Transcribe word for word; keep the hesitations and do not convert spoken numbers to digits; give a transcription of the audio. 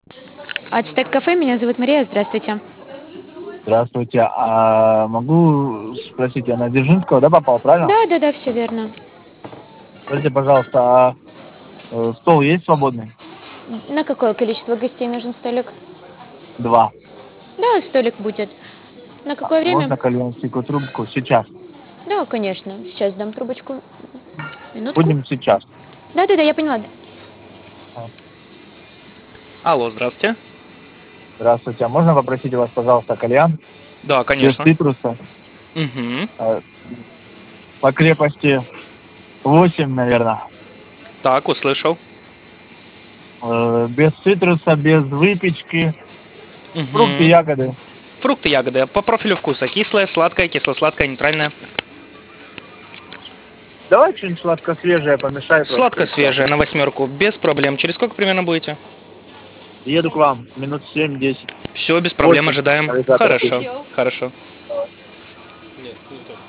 Ацтек кафе, меня зовут Мария, здравствуйте. Здравствуйте. А могу спросить, я на Дзержинского, да, попал, правильно? Да, да, да, все верно. Скажите, пожалуйста, а э, стол есть свободный? На какое количество гостей нужен столик? Два. Да, столик будет. На А какое время? можно кальянщику трубку сейчас? Да, конечно. Сейчас дам трубочку. Минутку. Будем сейчас. Да, да, да, я поняла. А, Алло, здравствуйте. Здравствуйте. А можно попросить у вас, пожалуйста, кальян Да, без конечно. цитруса? Угу. э, По крепости восемь, наверное. Так, услышал. Э, Без цитруса, без выпечки. Фрукты, Угу. ягоды. Фрукты, ягоды. По профилю вкуса. Кислое, сладкое, кисло-сладкое, нейтральное. Давай что-нибудь сладко-свежее помешай просто и все. Сладко-свежее на восьмерку. Без проблем. Через сколько примерно будете? Еду к вам. Минут семь-десять. Все, без проблем, Восемь. ожидаем. Навигатор Хорошо, пишет. хорошо.